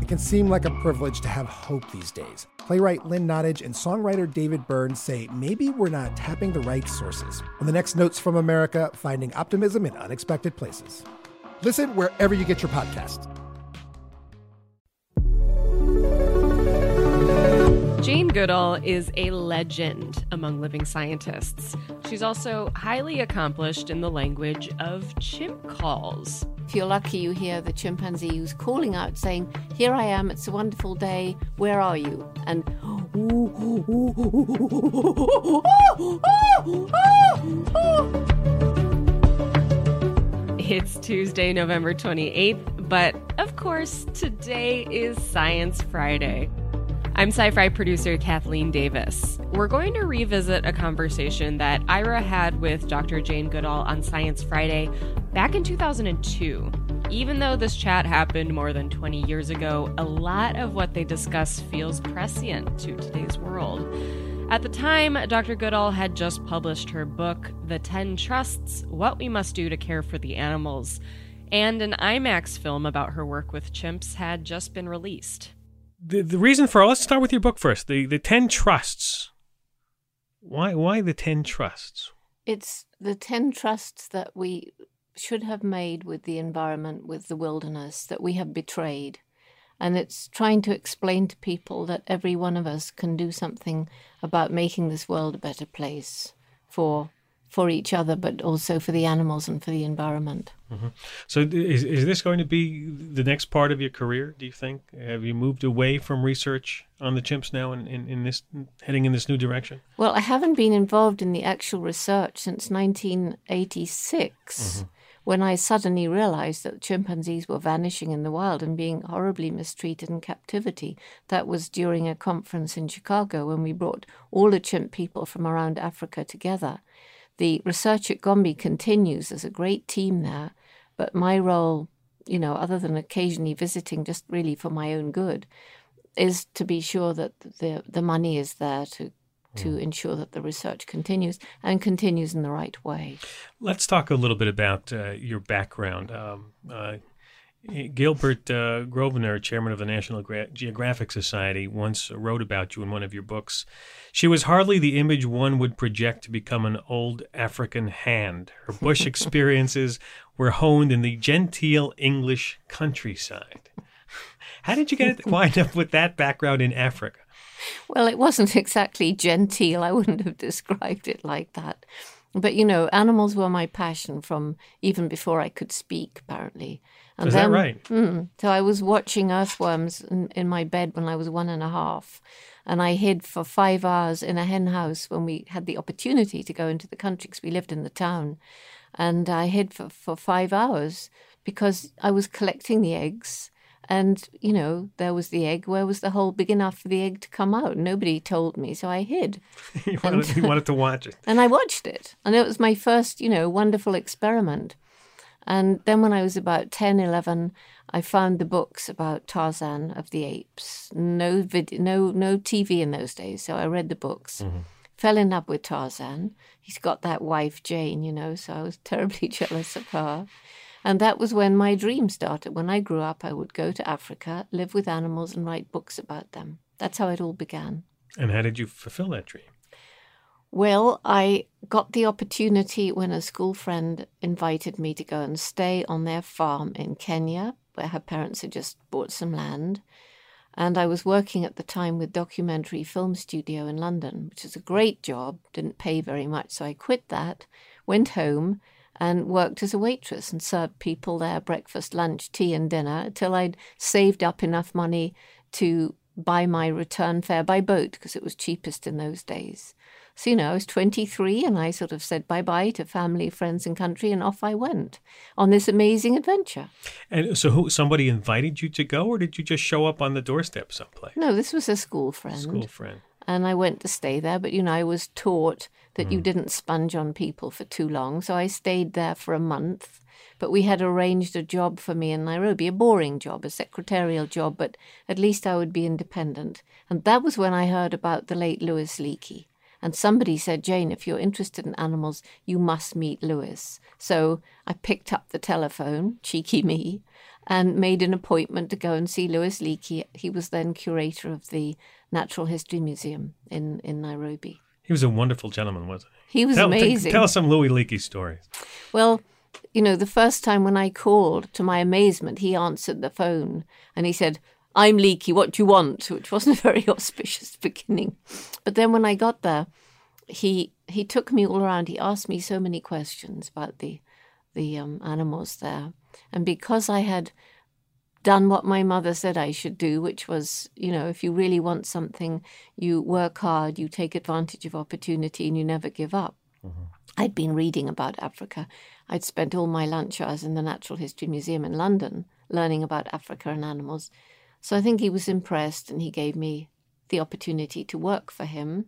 It can seem like a privilege to have hope these days. Playwright Lynn Nottage and songwriter David Byrne say maybe we're not tapping the right sources. On the next Notes from America, finding optimism in unexpected places. Listen wherever you get your podcasts. Jane Goodall is a legend among living scientists. She's also highly accomplished in the language of chimp calls. If you're lucky, you hear the chimpanzee who's calling out saying, "Here I am, it's a wonderful day, where are you?" And It's Tuesday, November 28th, but of course, today is Science Friday. I'm sci-fi producer Kathleen Davis. We're going to revisit a conversation that Ira had with Dr. Jane Goodall on Science Friday back in 2002. Even though this chat happened more than 20 years ago, a lot of what they discuss feels prescient to today's world. At the time, Dr. Goodall had just published her book, The 10 Trusts: What We Must Do to Care for the Animals, and an IMAX film about her work with chimps had just been released. The reason for, let's start with your book first, the 10 trusts. Why the 10 trusts? it's the 10 trusts that we should have made with the environment, with the wilderness, that we have betrayed. And it's trying to explain to people that every one of us can do something about making this world a better place for each other, but also for the animals and for the environment. Mm-hmm. So is this going to be the next part of your career, do you think? Have you moved away from research on the chimps now and in this, heading in this new direction? Well, I haven't been involved in the actual research since 1986, when I suddenly realized that chimpanzees were vanishing in the wild and being horribly mistreated in captivity. That was during a conference in Chicago when we brought all the chimp people from around Africa together. The research at Gombe continues. There's a great team there. But my role, other than occasionally visiting just really for my own good, is to be sure that the money is there to ensure that the research continues and continues in the right way. Let's talk a little bit about your background. Gilbert Grosvenor, chairman of the National Geographic Society, once wrote about you in one of your books. She was hardly the image one would project to become an old African hand. Her bush experiences were honed in the genteel English countryside. How did you wind up with that background in Africa? Well, it wasn't exactly genteel. I wouldn't have described it like that. But, animals were my passion from even before I could speak, apparently. And is that right? So I was watching earthworms in my bed when I was 1.5. And I hid for 5 hours in a hen house when we had the opportunity to go into the country because we lived in the town. And I hid for 5 hours because I was collecting the eggs. And, there was the egg. Where was the hole big enough for the egg to come out? Nobody told me, so I hid. You wanted to watch it. And I watched it. And it was my first, wonderful experiment. And then when I was about 10, 11, I found the books about Tarzan of the Apes. No TV in those days, so I read the books. Fell in love with Tarzan. He's got that wife, Jane, so I was terribly jealous of her. And that was when my dream started. When I grew up, I would go to Africa, live with animals, and write books about them. That's how it all began. And how did you fulfill that dream? Well, I got the opportunity when a school friend invited me to go and stay on their farm in Kenya, where her parents had just bought some land. And I was working at the time with Documentary Film Studio in London, which is a great job, didn't pay very much. So I quit that, went home, and worked as a waitress and served people their breakfast, lunch, tea and dinner till I'd saved up enough money to buy my return fare by boat because it was cheapest in those days. So, I was 23 and I sort of said bye-bye to family, friends and country and off I went on this amazing adventure. And so somebody invited you to go or did you just show up on the doorstep someplace? No, this was a school friend. And I went to stay there, but, I was taught that you didn't sponge on people for too long. So I stayed there for a month. But we had arranged a job for me in Nairobi, a boring job, a secretarial job, but at least I would be independent. And that was when I heard about the late Louis Leakey. And somebody said, Jane, if you're interested in animals, you must meet Louis. So I picked up the telephone, cheeky me, and made an appointment to go and see Louis Leakey. He was then curator of the Natural History Museum in Nairobi. He was a wonderful gentleman, wasn't he? He was amazing. Tell us some Louis Leakey stories. Well, the first time when I called, to my amazement, he answered the phone and he said, "I'm Leakey, what do you want?" Which wasn't a very auspicious beginning. But then when I got there, he took me all around. He asked me so many questions about the animals there. And because I had done what my mother said I should do, which was, if you really want something, you work hard, you take advantage of opportunity, and you never give up. Mm-hmm. I'd been reading about Africa. I'd spent all my lunch hours in the Natural History Museum in London learning about Africa and animals. So I think he was impressed, and he gave me the opportunity to work for him.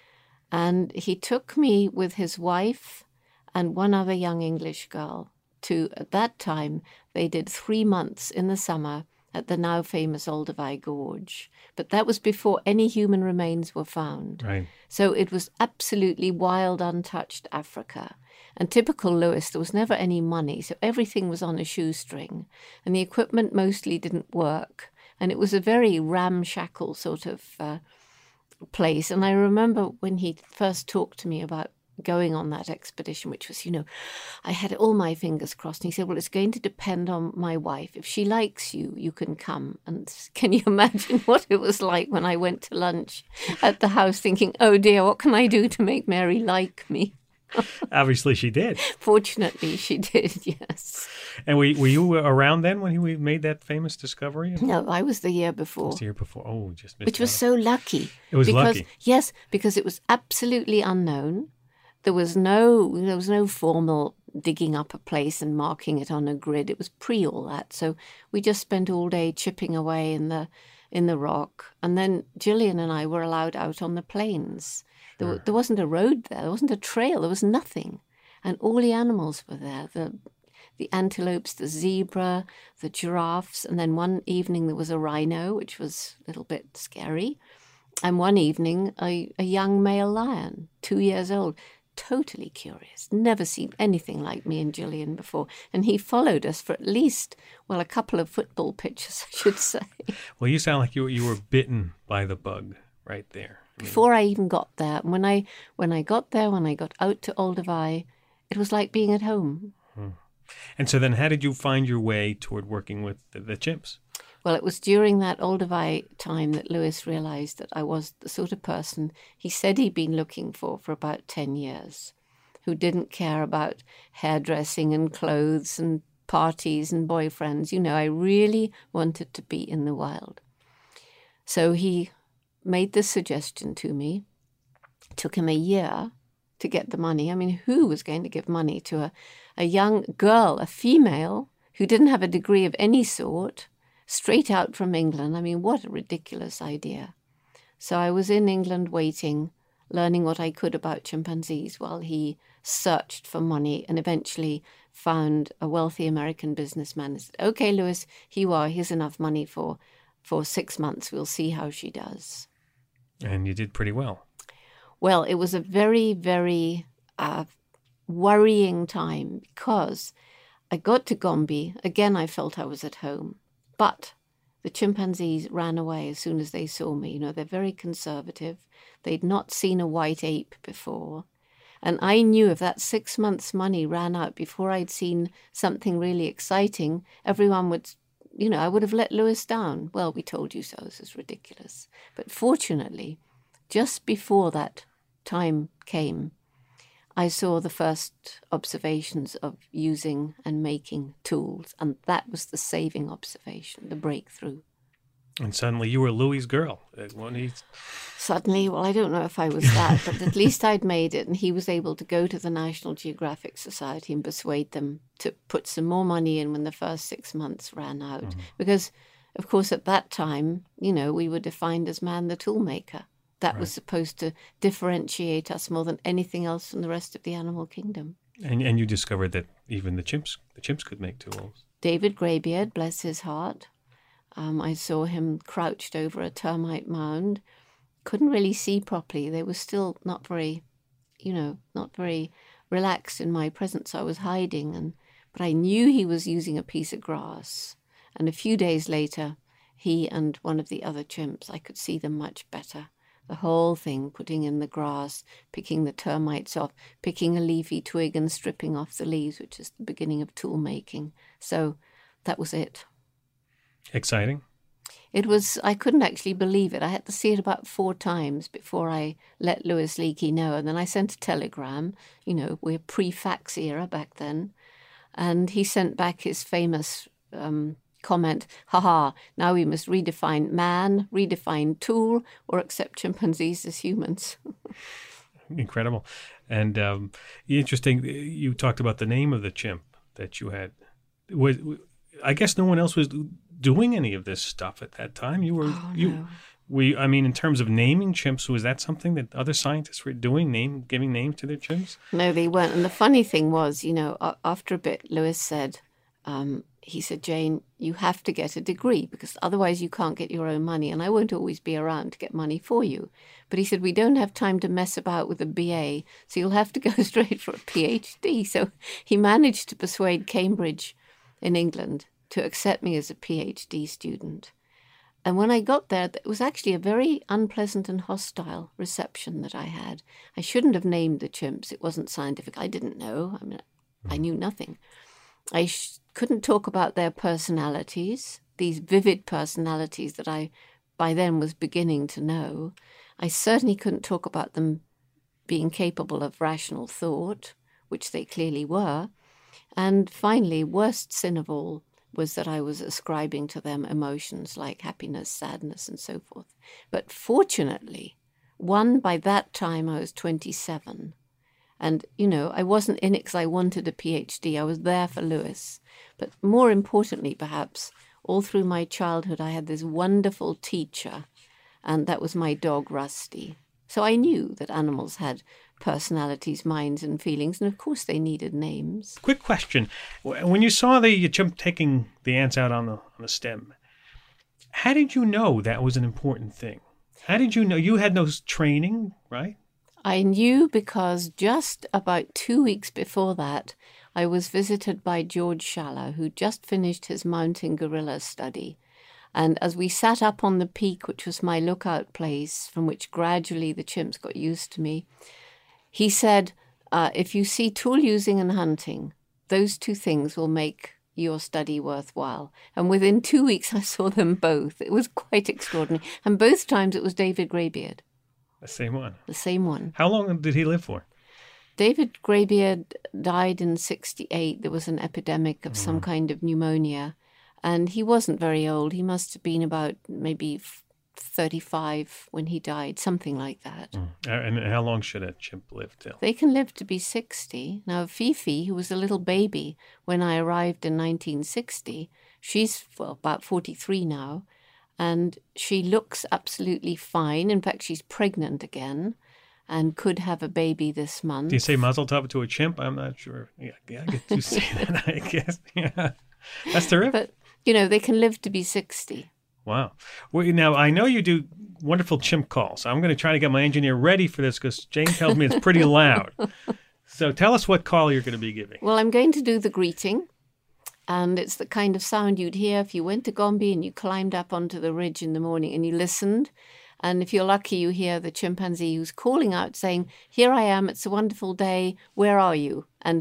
And he took me with his wife and one other young English girl to, at that time, they did 3 months in the summer at the now famous Olduvai Gorge. But that was before any human remains were found. Right. So it was absolutely wild, untouched Africa. And typical Louis, there was never any money, so everything was on a shoestring. And the equipment mostly didn't work. And it was a very ramshackle sort of place. And I remember when he first talked to me about going on that expedition, which was, I had all my fingers crossed. And he said, well, it's going to depend on my wife. If she likes you, you can come. And can you imagine what it was like when I went to lunch at the house thinking, oh dear, what can I do to make Mary like me? Obviously she did. Fortunately, she did, yes. And were you around then when he made that famous discovery? No, I was the year before. It was the year before. Oh, just missed Which was so lucky. It was lucky. Yes, because it was absolutely unknown. There was no formal digging up a place and marking it on a grid. It was pre all that. So we just spent all day chipping away in the rock. And then Gillian and I were allowed out on the plains. There wasn't a road there. There wasn't a trail. There was nothing. And all the animals were there. The antelopes, the zebra, the giraffes. And then one evening there was a rhino, which was a little bit scary. And one evening a young male lion, 2 years old. Totally curious, never seen anything like me and Gillian before. And he followed us for at least, a couple of football pitches, I should say. Well, you sound like you were bitten by the bug right there. Before I even got there. When I got there, when I got out to Olduvai, it was like being at home. And so then how did you find your way toward working with the chimps? Well, it was during that Olduvai time that Louis realized that I was the sort of person he said he'd been looking for about 10 years, who didn't care about hairdressing and clothes and parties and boyfriends. I really wanted to be in the wild. So he made this suggestion to me. It took him a year to get the money. I mean, who was going to give money to a young girl, a female, who didn't have a degree of any sort, straight out from England? I mean, what a ridiculous idea. So I was in England waiting, learning what I could about chimpanzees while he searched for money and eventually found a wealthy American businessman and said, okay, Louis, here you are. Here's enough money for 6 months. We'll see how she does. And you did pretty well. Well, it was a very, very worrying time because I got to Gombe. Again, I felt I was at home. But the chimpanzees ran away as soon as they saw me. They're very conservative. They'd not seen a white ape before. And I knew if that 6 months' money ran out before I'd seen something really exciting, everyone would, I would have let Louis down. Well, we told you so. This is ridiculous. But fortunately, just before that time came, I saw the first observations of using and making tools, and that was the saving observation, the breakthrough. And suddenly you were Louis' girl. Suddenly, well, I don't know if I was that, but at least I'd made it, and he was able to go to the National Geographic Society and persuade them to put some more money in when the first 6 months ran out. Mm-hmm. Because, of course, at that time, we were defined as man the toolmaker. That was supposed to differentiate us more than anything else from the rest of the animal kingdom. And you discovered that even the chimps could make tools. David Greybeard, bless his heart. I saw him crouched over a termite mound. Couldn't really see properly. They were still not very relaxed in my presence. I was hiding, but I knew he was using a piece of grass. And a few days later, he and one of the other chimps, I could see them much better. The whole thing, putting in the grass, picking the termites off, picking a leafy twig and stripping off the leaves, which is the beginning of tool making. So that was it. Exciting? It was, I couldn't actually believe it. I had to see it about 4 times before I let Louis Leakey know. And then I sent a telegram. We're pre-fax era back then. And he sent back his famous comment, haha, now we must redefine man, redefine tool, or accept chimpanzees as humans. Incredible. And interesting, you talked about the name of the chimp that you had. I guess no one else was doing any of this stuff at that time. You were, no. In terms of naming chimps, was that something that other scientists were doing, giving names to their chimps? No, they weren't. And the funny thing was, after a bit, Louis said, he said, Jane, you have to get a degree because otherwise you can't get your own money and I won't always be around to get money for you. But he said, we don't have time to mess about with a BA, so you'll have to go straight for a PhD. So he managed to persuade Cambridge in England to accept me as a PhD student. And when I got there, it was actually a very unpleasant and hostile reception that I had. I shouldn't have named the chimps. It wasn't scientific. I didn't know. I knew nothing. I couldn't talk about their personalities, these vivid personalities that I by then was beginning to know. I certainly couldn't talk about them being capable of rational thought, which they clearly were. And finally, worst sin of all was that I was ascribing to them emotions like happiness, sadness, and so forth. But fortunately, by that time I was 27. And, I wasn't in it because I wanted a PhD. I was there for Louis. But more importantly, perhaps, all through my childhood, I had this wonderful teacher, and that was my dog, Rusty. So I knew that animals had personalities, minds, and feelings, and of course they needed names. Quick question. When you saw the chimp taking the ants out on the stem, how did you know that was an important thing? How did you know? You had no training, right? I knew because just about 2 weeks before that, I was visited by George Schaller, who just finished his mountain gorilla study. And as we sat up on the peak, which was my lookout place, from which gradually the chimps got used to me, he said, if you see tool using and hunting, those 2 things will make your study worthwhile. And within 2 weeks, I saw them both. It was quite extraordinary. And both times it was David Greybeard. The same one? The same one. How long did he live for? David Greybeard died in 1968. There was an epidemic of some kind of pneumonia. And he wasn't very old. He must have been about maybe 35 when he died, something like that. And how long should a chimp live till? They can live to be 60. Now, Fifi, who was a little baby when I arrived in 1960, she's about 43 now, and she looks absolutely fine. In fact, she's pregnant again and could have a baby this month. Do you say mazel tov to a chimp? I'm not sure. Yeah, I get to say that, I guess. Yeah, that's terrific. But, they can live to be 60. Wow. Well, now, I know you do wonderful chimp calls. I'm going to try to get my engineer ready for this because Jane tells me it's pretty loud. So tell us what call you're going to be giving. Well, I'm going to do the greeting. And it's the kind of sound you'd hear if you went to Gombe and you climbed up onto the ridge in the morning and you listened. And if you're lucky, you hear the chimpanzee who's calling out saying, here I am, it's a wonderful day, where are you? And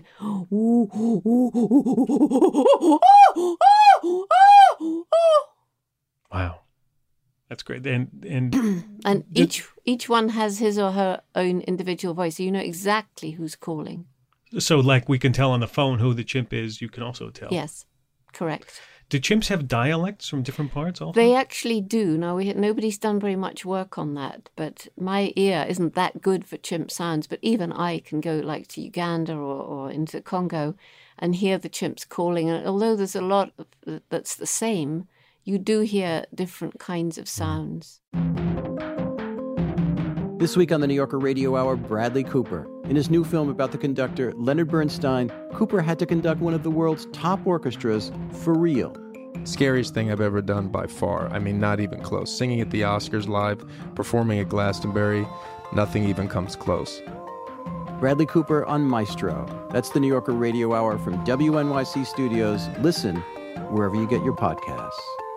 wow. That's great. And and each one has his or her own individual voice. So you know exactly who's calling. So like we can tell on the phone who the chimp is, you can also tell. Yes, correct. Do chimps have dialects from different parts also? They actually do. Now, nobody's done very much work on that, but my ear isn't that good for chimp sounds, but even I can go like to Uganda or into Congo and hear the chimps calling. And although there's a lot that's the same, you do hear different kinds of sounds. This week on the New Yorker Radio Hour, Bradley Cooper. In his new film about the conductor Leonard Bernstein, Cooper had to conduct one of the world's top orchestras for real. Scariest thing I've ever done by far. I mean, not even close. Singing at the Oscars live, performing at Glastonbury, nothing even comes close. Bradley Cooper on Maestro. That's the New Yorker Radio Hour from WNYC Studios. Listen wherever you get your podcasts.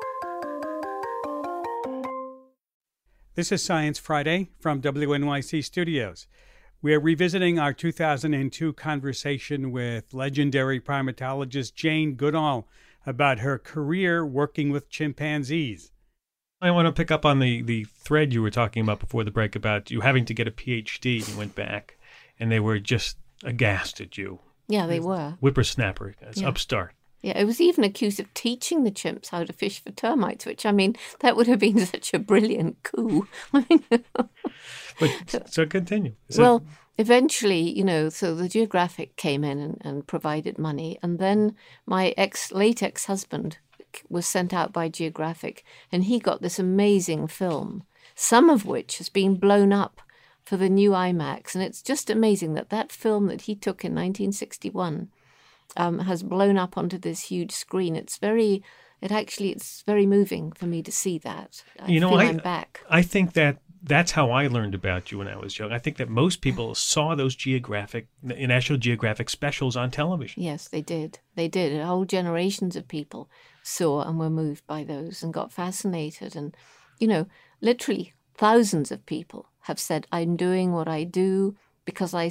This is Science Friday from WNYC Studios. We are revisiting our 2002 conversation with legendary primatologist Jane Goodall about her career working with chimpanzees. I want to pick up on the thread you were talking about before the break about you having to get a PhD. You went back, and they were just aghast at you. Yeah, they were. Whippersnapper, it's upstart. Yeah, it was even accused of teaching the chimps how to fish for termites, which, I mean, that would have been such a brilliant coup. But so continue. Well, eventually, so the Geographic came in and provided money. And then my late ex-husband was sent out by Geographic, and he got this amazing film, some of which has been blown up for the new IMAX. And it's just amazing that film that he took in 1961 has blown up onto this huge screen. It's very moving for me to see that. I'm back. I think that's how I learned about you when I was young. I think that most people saw those National Geographic specials on television. Yes, they did. They did. Whole generations of people saw and were moved by those and got fascinated. And, literally thousands of people have said, I'm doing what I do because I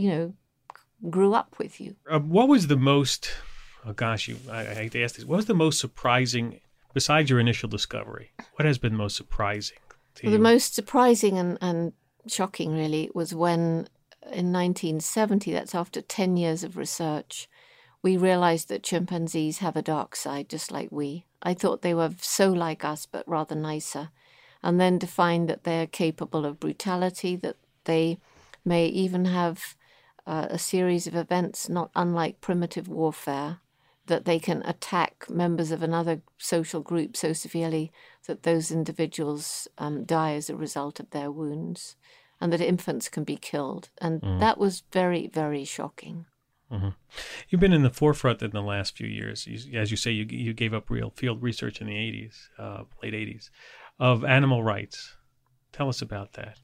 grew up with you. What was the most, I hate to ask this, what was the most surprising, besides your initial discovery, what has been most surprising to you? The most surprising and shocking, really, was when in 1970, that's after 10 years of research, we realized that chimpanzees have a dark side just like we. I thought they were so like us, but rather nicer. And then to find that they're capable of brutality, that they may even have a series of events not unlike primitive warfare, that they can attack members of another social group so severely that those individuals die as a result of their wounds, and that infants can be killed. And that was very, very shocking. Mm-hmm. You've been in the forefront in the last few years. As you say, you gave up real field research in the 80s, late 80s, of animal rights. Tell us about that.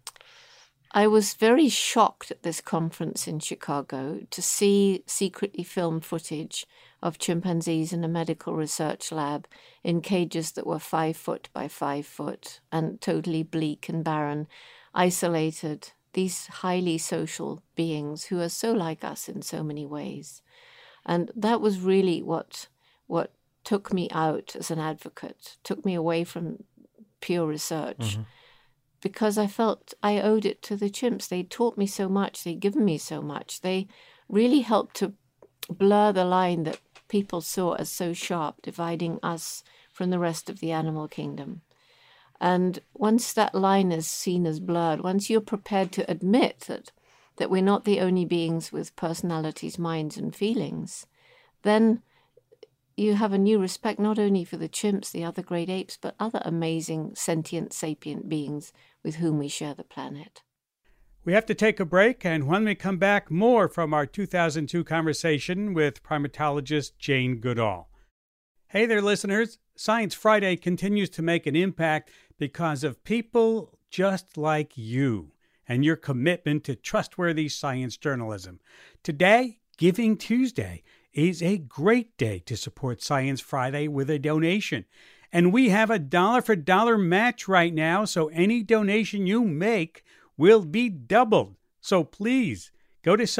I was very shocked at this conference in Chicago to see secretly filmed footage of chimpanzees in a medical research lab in cages that were 5 foot by 5 foot and totally bleak and barren, isolated, these highly social beings who are so like us in so many ways. And that was really what took me out as an advocate, took me away from pure research. Mm-hmm. Because I felt I owed it to the chimps. They taught me so much. They'd given me so much. They really helped to blur the line that people saw as so sharp, dividing us from the rest of the animal kingdom. And once that line is seen as blurred, once you're prepared to admit that we're not the only beings with personalities, minds, and feelings, then you have a new respect not only for the chimps, the other great apes, but other amazing sentient, sapient beings with whom we share the planet. We have to take a break, and when we come back, more from our 2002 conversation with primatologist Jane Goodall. Hey there, listeners. Science Friday continues to make an impact because of people just like you and your commitment to trustworthy science journalism. Today, Giving Tuesday, is a great day to support Science Friday with a donation. And we have a dollar-for-dollar match right now, so any donation you make will be doubled. So please go to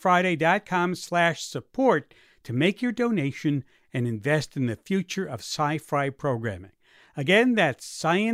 sciencefriday.com/support to make your donation and invest in the future of sci-fi programming. Again, that's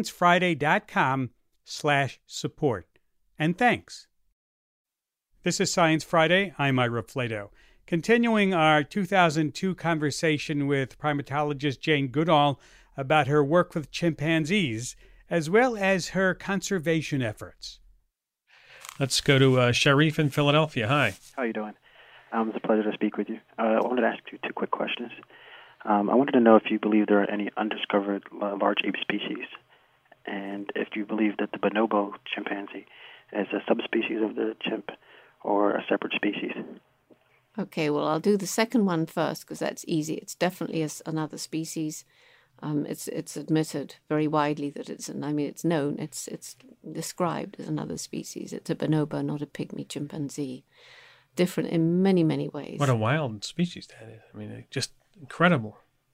sciencefriday.com/support. And thanks. This is Science Friday. I'm Ira Flato. Continuing our 2002 conversation with primatologist Jane Goodall about her work with chimpanzees, as well as her conservation efforts. Let's go to Sharif in Philadelphia. Hi. How are you doing? It's a pleasure to speak with you. I wanted to ask you two quick questions. I wanted to know if you believe there are any undiscovered large ape species, and if you believe that the bonobo chimpanzee is a subspecies of the chimp or a separate species. Okay, well, I'll do the second one first because that's easy. It's definitely another species. It's admitted very widely that it's known, it's described as another species. It's a bonobo, not a pygmy chimpanzee. Different in many, many ways. What a wild species that is. I mean, just incredible.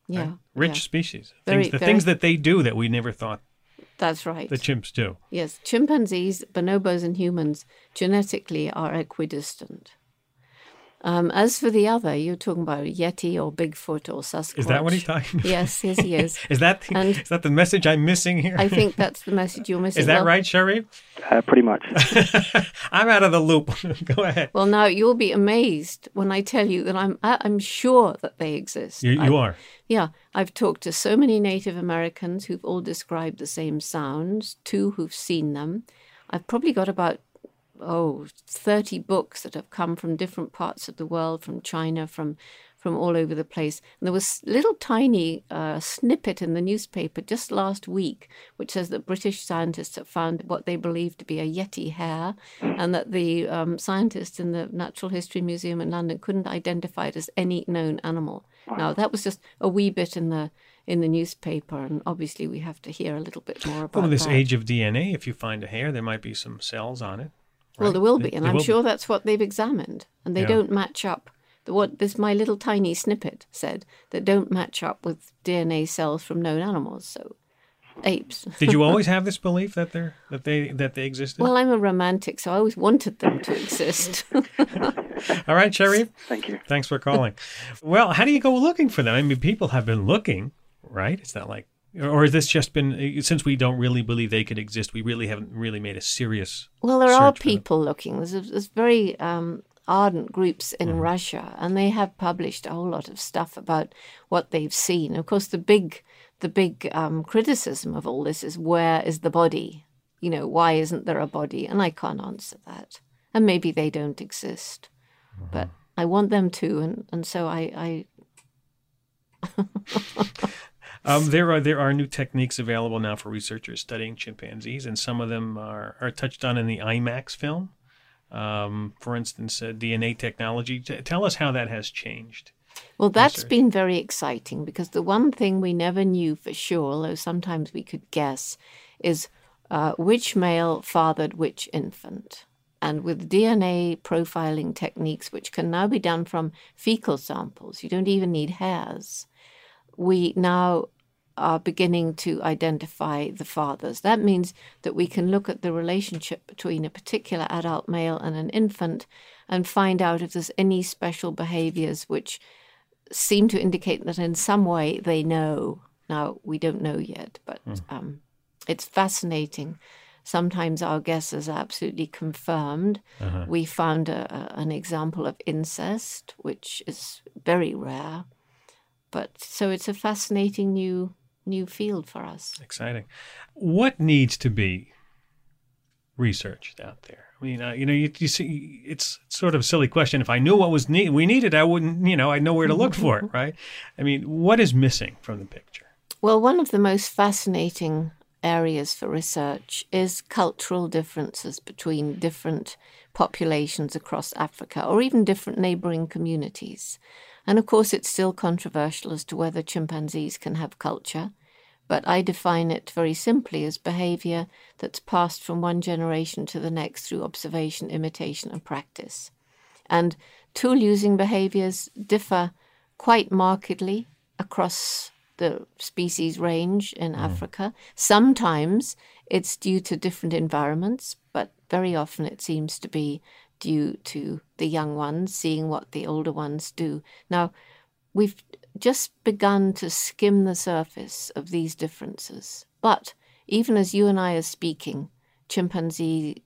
Yeah. Right? Rich yeah. species. Very, Things that they do that we never thought That's right. the chimps do. Yes, chimpanzees, bonobos, and humans genetically are equidistant. As for the other, you're talking about Yeti or Bigfoot or Sasquatch. Is that what he's talking about? Yes, yes, he is. Is that the message I'm missing here? I think that's the message you're missing. Is that right, Sharif? Pretty much. I'm out of the loop. Go ahead. Well, now you'll be amazed when I tell you that I'm sure that they exist. You are. Yeah, I've talked to so many Native Americans who've all described the same sounds, 2 who've seen them. I've probably got about 30 books that have come from different parts of the world, from China, from all over the place. And there was a little tiny snippet in the newspaper just last week, which says that British scientists have found what they believe to be a Yeti hair, and that the scientists in the Natural History Museum in London couldn't identify it as any known animal. Wow. Now, that was just a wee bit in the newspaper, and obviously we have to hear a little bit more about that. Well, in this age of DNA, if you find a hair, there might be some cells on it. Right? Well, there will be, and I'm sure that's what they've examined, and they don't match up. What this my little tiny snippet said that don't match up with DNA cells from known animals, so apes. Did you always have this belief that they existed? Well, I'm a romantic, so I always wanted them to exist. All right, Sharif. Thank you. Thanks for calling. Well, how do you go looking for them? I mean, people have been looking, right? It's not like, or has this just been, since we don't really believe they could exist, we really haven't really made a serious Well, there are people looking. There's very ardent groups in Russia, and they have published a whole lot of stuff about what they've seen. Of course, the big criticism of all this is, where is the body? You know, why isn't there a body? And I can't answer that. And maybe they don't exist, but I want them to, and so I There are new techniques available now for researchers studying chimpanzees, and some of them are touched on in the IMAX film. For instance, DNA technology. Tell us how that has changed. Well, that's been very exciting, because the one thing we never knew for sure, although sometimes we could guess, is which male fathered which infant. And with DNA profiling techniques, which can now be done from fecal samples, you don't even need hairs, we now are beginning to identify the fathers. That means that we can look at the relationship between a particular adult male and an infant and find out if there's any special behaviors which seem to indicate that in some way they know. Now, we don't know yet, but it's fascinating. Sometimes our guesses are absolutely confirmed. We found an example of incest, which is very rare. But so it's a fascinating new field for us. Exciting. What needs to be researched out there? I mean, you see, it's sort of a silly question. If I knew what was we needed, I wouldn't, I'd know where to look for it, right? I mean, what is missing from the picture? Well, one of the most fascinating areas for research is cultural differences between different populations across Africa, or even different neighboring communities. And of course, it's still controversial as to whether chimpanzees can have culture, but I define it very simply as behavior that's passed from one generation to the next through observation, imitation, and practice. And tool-using behaviors differ quite markedly across the species range in Africa. Sometimes it's due to different environments, but very often it seems to be due to the young ones seeing what the older ones do. Now, we've just begun to skim the surface of these differences. But even as you and I are speaking, chimpanzees,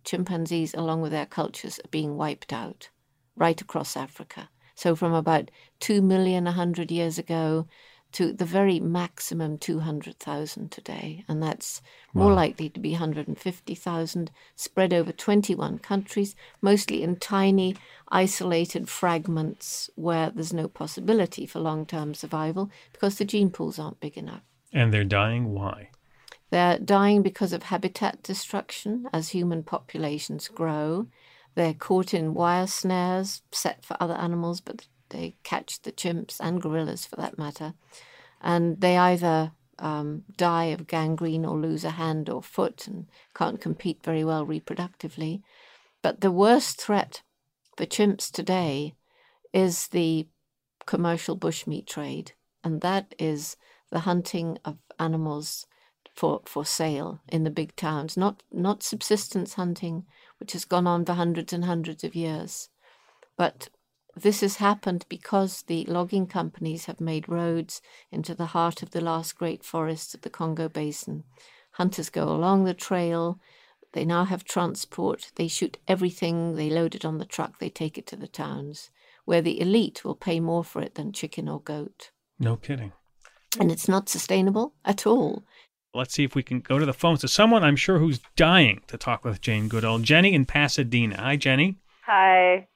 along with their cultures, are being wiped out right across Africa. So from about 2 million 100 years ago to the very maximum 200,000 today. And that's more likely to be 150,000, spread over 21 countries, mostly in tiny, isolated fragments where there's no possibility for long-term survival because the gene pools aren't big enough. And they're dying. Why? They're dying because of habitat destruction as human populations grow. They're caught in wire snares set for other animals, but they catch the chimps and gorillas for that matter. And they either die of gangrene or lose a hand or foot and can't compete very well reproductively. But the worst threat for chimps today is the commercial bushmeat trade. and that is the hunting of animals for sale in the big towns, not subsistence hunting, which has gone on for hundreds and hundreds of years. But this has happened because the logging companies have made roads into the heart of the last great forests of the Congo Basin. Hunters go along the trail. They now have transport. They shoot everything. They load it on the truck. They take it to the towns, where the elite will pay more for it than chicken or goat. No kidding. And it's not sustainable at all. Let's see if we can go to the phones to someone I'm sure who's dying to talk with Jane Goodall. Jenny in Pasadena. Hi, Jenny. Hi.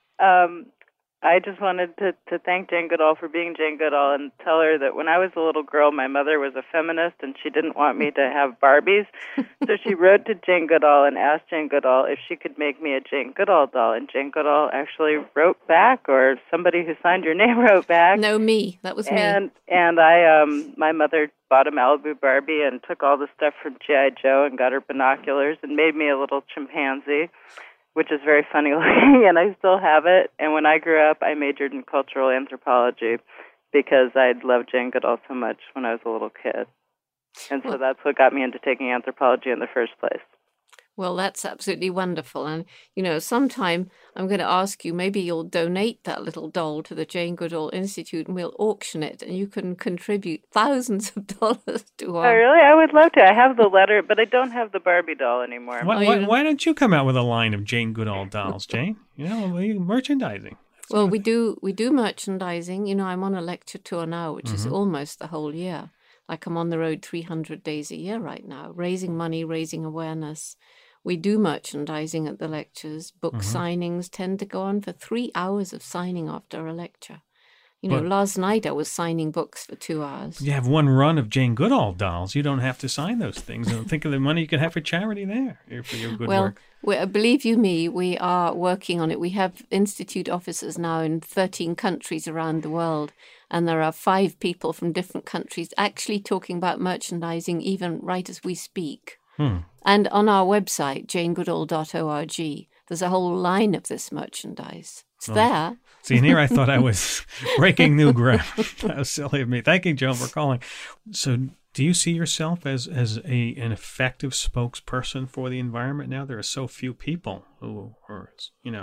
I just wanted to thank Jane Goodall for being Jane Goodall and tell her that when I was a little girl, my mother was a feminist and she didn't want me to have Barbies. So she wrote to Jane Goodall and asked Jane Goodall if she could make me a Jane Goodall doll. And Jane Goodall actually wrote back, or somebody who signed your name wrote back. No, me. That was me. And I, my mother bought a Malibu Barbie and took all the stuff from G.I. Joe and got her binoculars and made me a little chimpanzee, which is very funny looking, and I still have it. And when I grew up, I majored in cultural anthropology because I'd loved Jane Goodall so much when I was a little kid. And so that's what got me into taking anthropology in the first place. Well, that's absolutely wonderful. And, sometime I'm going to ask you, maybe you'll donate that little doll to the Jane Goodall Institute and we'll auction it and you can contribute thousands of dollars to our... Oh, really? I would love to. I have the letter, but I don't have the Barbie doll anymore. Why don't you come out with a line of Jane Goodall dolls, Jane? Merchandising. Well, we do merchandising. I'm on a lecture tour now, which is almost the whole year. Like I'm on the road 300 days a year right now, raising money, raising awareness. We do merchandising at the lectures. Book signings tend to go on for 3 hours of signing after a lecture. Last night I was signing books for 2 hours. You have one run of Jane Goodall dolls. You don't have to sign those things. And think of the money you could have for charity there for your good work. Well, believe you me, we are working on it. We have Institute offices now in 13 countries around the world. And there are 5 people from different countries actually talking about merchandising even right as we speak. And on our website, janegoodall.org, there's a whole line of this merchandise. It's there. See, and here I thought I was breaking new ground. That was silly of me. Thank you, Joan, for calling. So do you see yourself as an effective spokesperson for the environment now? There are so few people who are,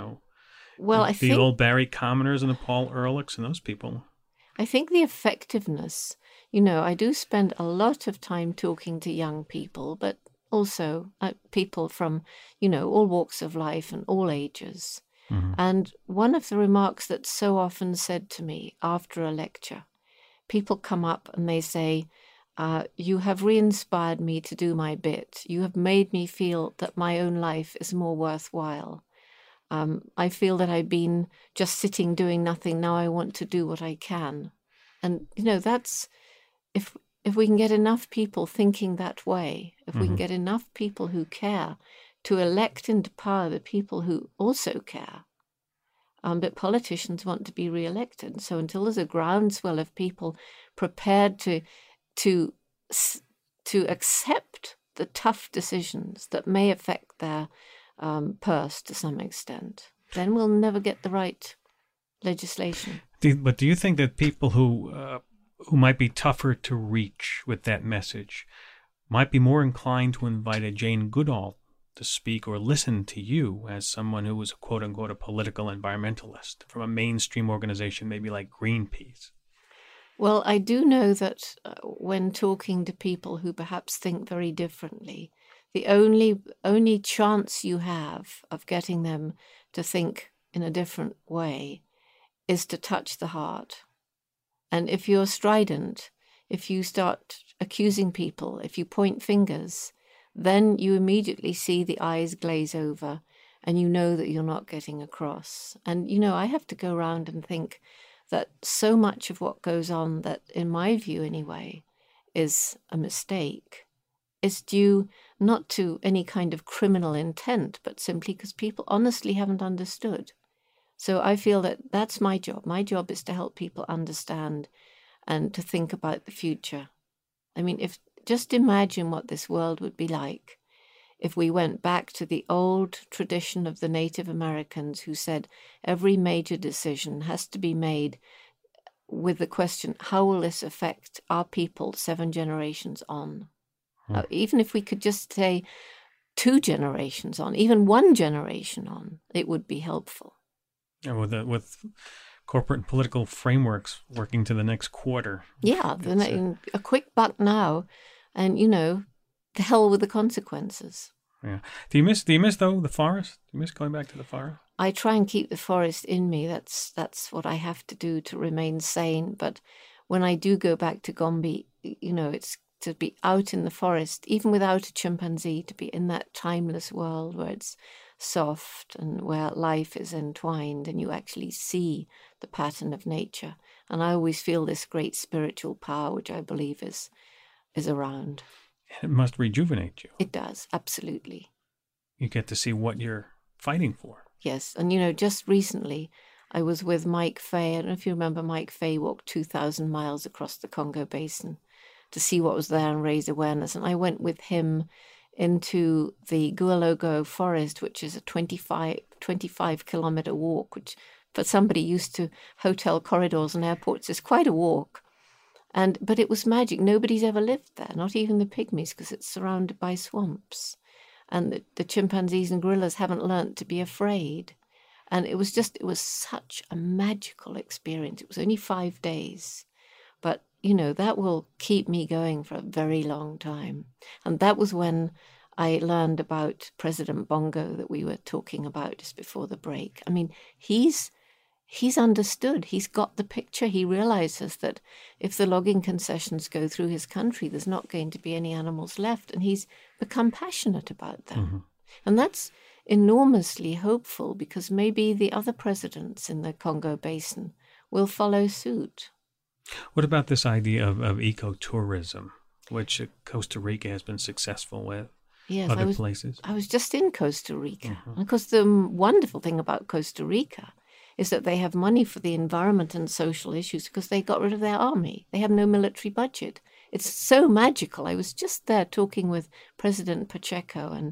well, I think the old Barry Commoners and the Paul Ehrlichs and those people. I think the effectiveness, I do spend a lot of time talking to young people, but also people from, all walks of life and all ages. And one of the remarks that's so often said to me after a lecture, people come up and they say, you have re-inspired me to do my bit. You have made me feel that my own life is more worthwhile. I feel that I've been just sitting doing nothing. Now I want to do what I can. And, that's, if we can get enough people thinking that way, if we can get enough people who care to elect into power the people who also care. But politicians want to be re-elected. So until there's a groundswell of people prepared to accept the tough decisions that may affect their purse to some extent, then we'll never get the right legislation. But do you think that people who might be tougher to reach with that message might be more inclined to invite a Jane Goodall to speak or listen to you as someone who was, quote unquote, a political environmentalist from a mainstream organization, maybe like Greenpeace? Well, I do know that when talking to people who perhaps think very differently, the only chance you have of getting them to think in a different way is to touch the heart. And if you're strident, if you start accusing people, if you point fingers, then you immediately see the eyes glaze over and you know that you're not getting across. And, I have to go around and think that so much of what goes on that, in my view anyway, is a mistake, is due not to any kind of criminal intent, but simply because people honestly haven't understood. So I feel that that's my job. My job is to help people understand and to think about the future. I mean, just imagine what this world would be like if we went back to the old tradition of the Native Americans who said every major decision has to be made with the question, how will this affect our people 7 generations on? Even if we could just say 2 generations on, even 1 generation on, it would be helpful. And with corporate and political frameworks working to the next quarter. Yeah, a quick buck now, and, to hell with the consequences. Yeah. Do you miss though the forest? Do you miss going back to the forest? I try and keep the forest in me. That's what I have to do to remain sane. But when I do go back to Gombe, it's to be out in the forest, even without a chimpanzee, to be in that timeless world where it's soft and where life is entwined and you actually see the pattern of nature. And I always feel this great spiritual power, which I believe is around. It must rejuvenate you. It does, absolutely. You get to see what you're fighting for. Yes, and just recently I was with Mike Fay. I don't know if you remember, Mike Fay walked 2,000 miles across the Congo Basin to see what was there and raise awareness. And I went with him into the Gualogo forest, which is a 25-kilometer walk, which for somebody used to hotel corridors and airports is quite a walk. But it was magic. Nobody's ever lived there, not even the pygmies, because it's surrounded by swamps. And the chimpanzees and gorillas haven't learnt to be afraid. And it was such a magical experience. It was only 5 days. But, that will keep me going for a very long time. And that was when I learned about President Bongo that we were talking about just before the break. I mean, he's understood. He's got the picture. He realizes that if the logging concessions go through his country, there's not going to be any animals left. And he's become passionate about them. Mm-hmm. And that's enormously hopeful, because maybe the other presidents in the Congo Basin will follow suit. What about this idea of ecotourism, which Costa Rica has been successful with? Yes, other places? I was just in Costa Rica. Mm-hmm. Because the wonderful thing about Costa Rica is that they have money for the environment and social issues because they got rid of their army. They have no military budget. It's so magical. I was just there talking with President Pacheco and,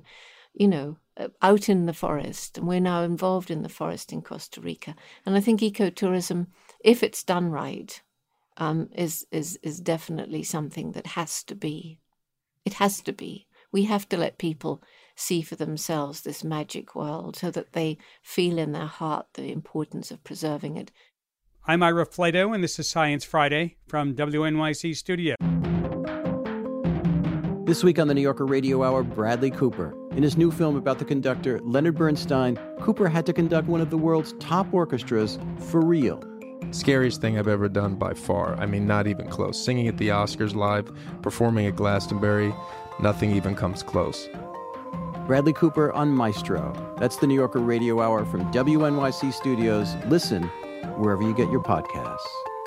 out in the forest. And we're now involved in the forest in Costa Rica. And I think ecotourism, if it's done right, is definitely something that has to be. It has to be. We have to let people see for themselves this magic world so that they feel in their heart the importance of preserving it. I'm Ira Flato, and this is Science Friday from WNYC Studio. This week on the New Yorker Radio Hour, Bradley Cooper. In his new film about the conductor Leonard Bernstein, Cooper had to conduct one of the world's top orchestras for real. Scariest thing I've ever done by far. I mean, not even close. Singing at the Oscars live, performing at Glastonbury, nothing even comes close. Bradley Cooper on Maestro. That's the New Yorker Radio Hour from WNYC Studios. Listen wherever you get your podcasts.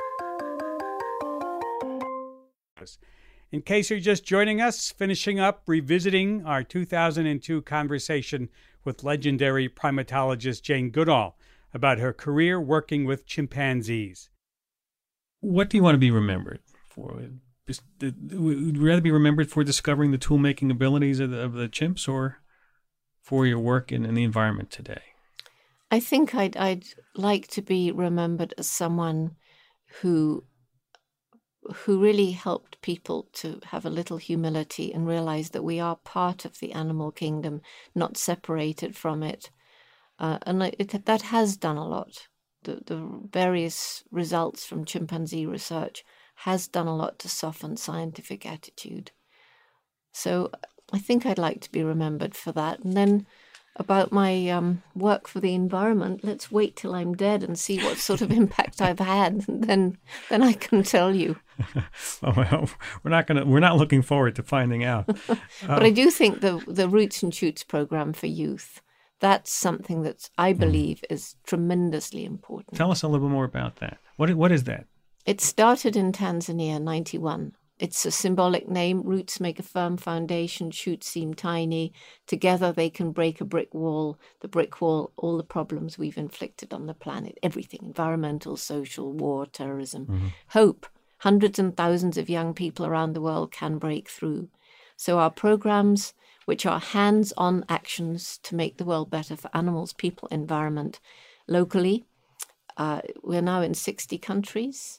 In case you're just joining us, finishing up revisiting our 2002 conversation with legendary primatologist Jane Goodall about her career working with chimpanzees. What do you want to be remembered for? Would you rather be remembered for discovering the tool-making abilities of the chimps, or for your work in the environment today? I think I'd like to be remembered as someone who really helped people to have a little humility and realize that we are part of the animal kingdom, not separated from it. And that has done a lot. The various results from chimpanzee research has done a lot to soften scientific attitude. So I think I'd like to be remembered for that. And then about my work for the environment, let's wait till I'm dead and see what sort of impact I've had. And then I can tell you. Well, we're not looking forward to finding out. But I do think the Roots and Shoots program for youth, that's something that I believe is tremendously important. Tell us a little bit more about that. What is that? It started in Tanzania, 91. It's a symbolic name. Roots make a firm foundation. Shoots seem tiny. Together they can break a brick wall. The brick wall, all the problems we've inflicted on the planet, everything, environmental, social, war, terrorism. Hope. Hundreds and thousands of young people around the world can break through. So our programs, which are hands-on actions to make the world better for animals, people, environment, locally, we're now in 60 countries.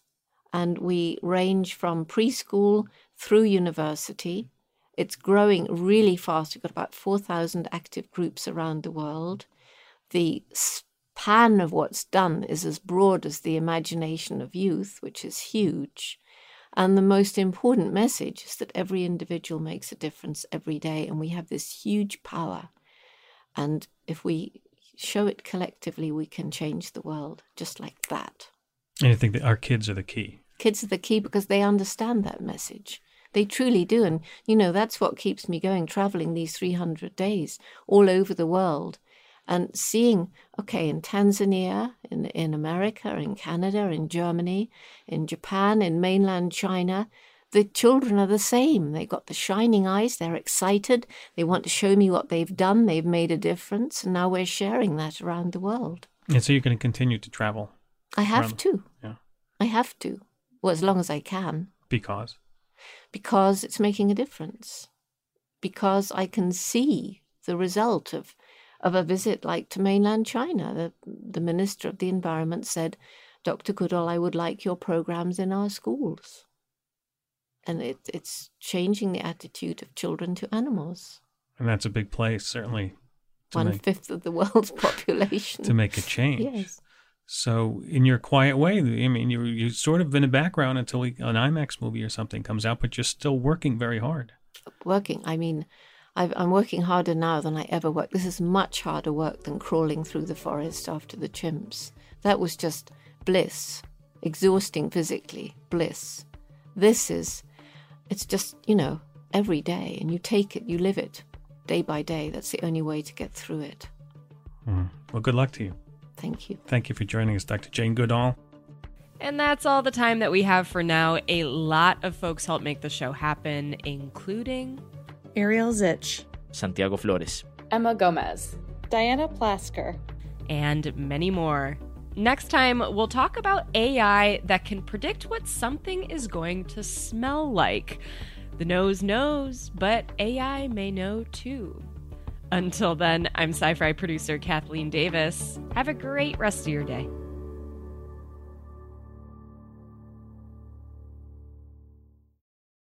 And we range from preschool through university. It's growing really fast. We've got about 4,000 active groups around the world. The span of what's done is as broad as the imagination of youth, which is huge. And the most important message is that every individual makes a difference every day, and we have this huge power. And if we show it collectively, we can change the world just like that. And I think that our kids are the key. Kids are the key because they understand that message. They truly do. And, you know, that's what keeps me going, traveling these 300 days all over the world and seeing, okay, in Tanzania, in America, in Canada, in Germany, in Japan, in mainland China, the children are the same. They've got the shining eyes. They're excited. They want to show me what they've done. They've made a difference. And now we're sharing that around the world. And so you're going to continue to travel? I have to. Yeah. I have to. Well, as long as I can. Because? Because it's making a difference. Because I can see the result of a visit like to mainland China. The Minister of the Environment said, Dr. Goodall, I would like your programs in our schools. And it's changing the attitude of children to animals. And that's a big place, certainly. 1/5 of the world's population. To make a change. Yes. So in your quiet way, I mean, you're sort of in the background until an IMAX movie or something comes out, but you're still working very hard. Working. I mean, I'm working harder now than I ever worked. This is much harder work than crawling through the forest after the chimps. That was just bliss. Exhausting physically. Bliss. This is, it's just, you know, every day. And you take it, you live it day by day. That's the only way to get through it. Well, good luck to you. Thank you. Thank you for joining us, Dr. Jane Goodall. And that's all the time that we have for now. A lot of folks helped make the show happen, including Ariel Zich, Santiago Flores, Emma Gomez, Diana Plasker, and many more. Next time, we'll talk about AI that can predict what something is going to smell like. The nose knows, but AI may know too. Until then, I'm Sci-Fi producer Kathleen Davis. Have a great rest of your day.